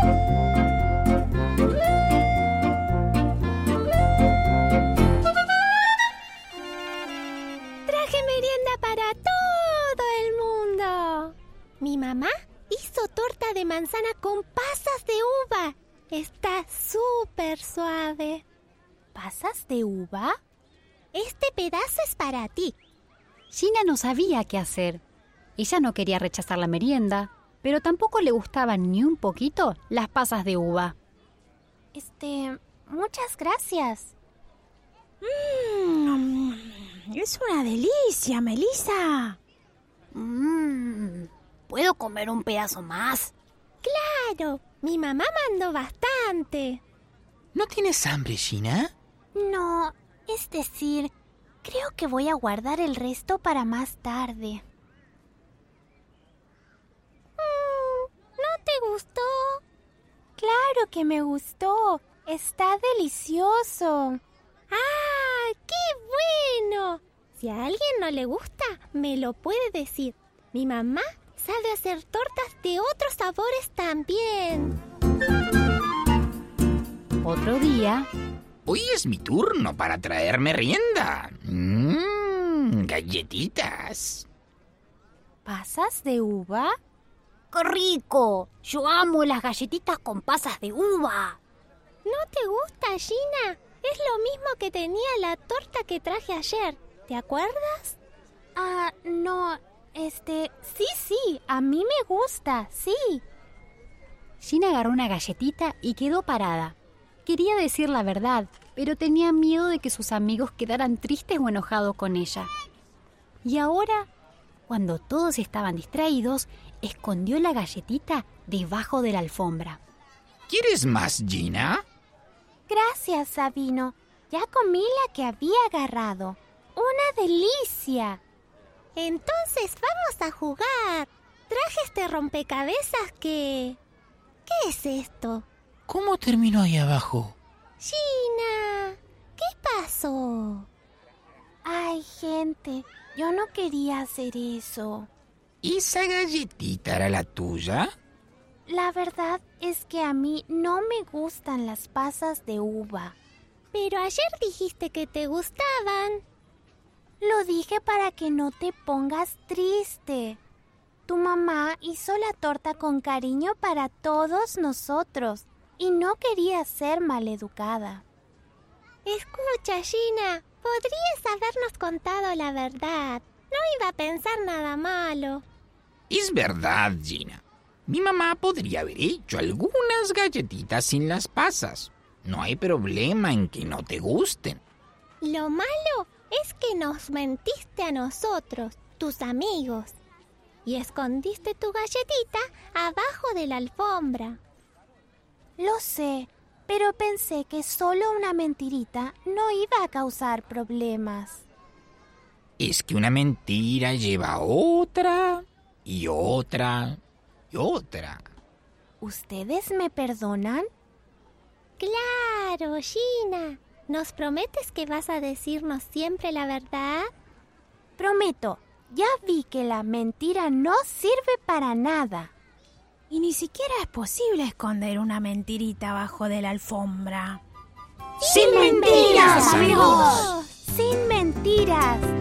Traje merienda para todo el mundo. Mi mamá hizo torta de manzana con pasas de uva. Está súper suave. ¿Pasas de uva? Este pedazo es para ti. Gina no sabía qué hacer. Ella no quería rechazar la merienda, pero tampoco le gustaban ni un poquito las pasas de uva. Muchas gracias. Es una delicia, Melissa. ¿Puedo comer un pedazo más? Claro, mi mamá mandó bastante. ¿No tienes hambre, Gina? No, es decir, creo que voy a guardar el resto para más tarde. ¿No te gustó? Claro que me gustó. Está delicioso. ¡Ah, qué bueno! Si a alguien no le gusta, me lo puede decir. Mi mamá sabe hacer tortas de otros sabores también. Otro día, Hoy es mi turno para traer merienda. Galletitas. ¿pasas de uva? ¡Qué rico! Yo amo las galletitas con pasas de uva. ¿No te gusta, Gina? Es lo mismo que tenía la torta que traje ayer. ¿Te acuerdas? No, sí, a mí me gusta, sí. Gina agarró una galletita y quedó parada. Quería decir la verdad, pero tenía miedo de que sus amigos quedaran tristes o enojados con ella. Y ahora, cuando todos estaban distraídos, escondió la galletita debajo de la alfombra. ¿Quieres más, Gina? Gracias, Sabino. Ya comí la que había agarrado. ¡Una delicia! Entonces vamos a jugar. Traje este rompecabezas que... ¿Qué es esto? ¿Cómo terminó ahí abajo? Gina, ¿qué pasó? Ay, gente, yo no quería hacer eso. ¿Esa galletita era la tuya? La verdad es que a mí no me gustan las pasas de uva. Pero ayer dijiste que te gustaban. Lo dije para que no te pongas triste. Tu mamá hizo la torta con cariño para todos nosotros y no quería ser maleducada. Escucha, Gina, podrías habernos contado la verdad. No iba a pensar nada malo. Es verdad, Gina. Mi mamá podría haber hecho algunas galletitas sin las pasas. No hay problema en que no te gusten. Lo malo es que nos mentiste a nosotros, tus amigos, y escondiste tu galletita abajo de la alfombra. Lo sé, pero pensé que solo una mentirita no iba a causar problemas. Es que una mentira lleva otra y otra y otra. ¿Ustedes me perdonan? Claro, Gina. ¿Nos prometes que vas a decirnos siempre la verdad? Prometo. Ya vi que la mentira no sirve para nada. Y ni siquiera es posible esconder una mentirita abajo de la alfombra. ¡Sin mentiras, amigos! ¡Sin mentiras!